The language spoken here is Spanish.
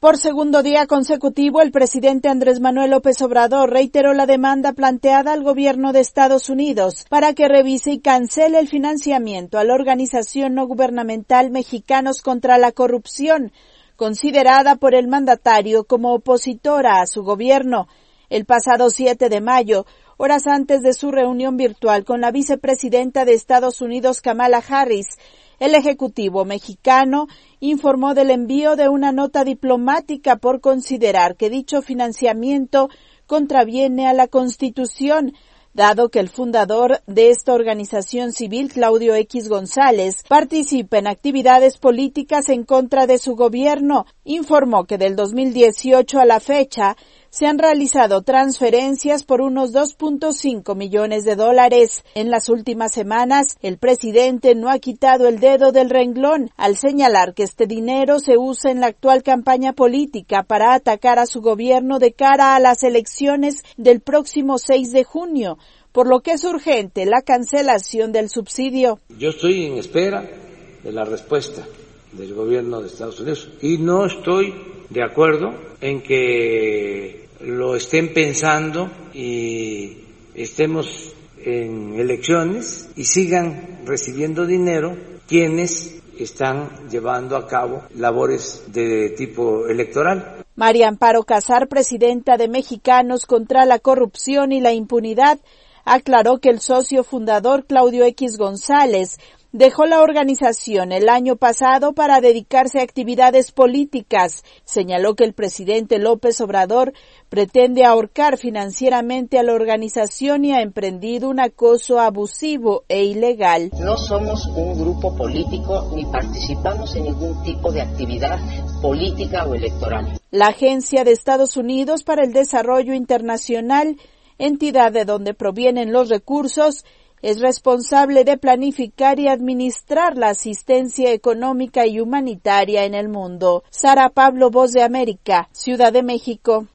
Por segundo día consecutivo, el presidente Andrés Manuel López Obrador reiteró la demanda planteada al gobierno de Estados Unidos para que revise y cancele el financiamiento a la organización no gubernamental Mexicanos contra la Corrupción, considerada por el mandatario como opositora a su gobierno. El pasado 7 de mayo, horas antes de su reunión virtual con la vicepresidenta de Estados Unidos, Kamala Harris, el Ejecutivo mexicano informó del envío de una nota diplomática por considerar que dicho financiamiento contraviene a la Constitución, dado que el fundador de esta organización civil, Claudio X González, participa en actividades políticas en contra de su gobierno. Informó que del 2018 a la fecha se han realizado transferencias por unos $2.5 millones. En las últimas semanas, el presidente no ha quitado el dedo del renglón al señalar que este dinero se usa en la actual campaña política para atacar a su gobierno de cara a las elecciones del próximo 6 de junio, por lo que es urgente la cancelación del subsidio. Yo estoy en espera de la respuesta del gobierno de Estados Unidos y no estoy de acuerdo en que lo estén pensando y estemos en elecciones y sigan recibiendo dinero quienes están llevando a cabo labores de tipo electoral. María Amparo Casar, presidenta de Mexicanos contra la Corrupción y la Impunidad, aclaró que el socio fundador Claudio X González dejó la organización el año pasado para dedicarse a actividades políticas. Señaló que el presidente López Obrador pretende ahorcar financieramente a la organización y ha emprendido un acoso abusivo e ilegal. No somos un grupo político ni participamos en ningún tipo de actividad política o electoral. La Agencia de Estados Unidos para el Desarrollo Internacional, entidad de donde provienen los recursos, es responsable de planificar y administrar la asistencia económica y humanitaria en el mundo. Sara Pablo, Voz de América, Ciudad de México.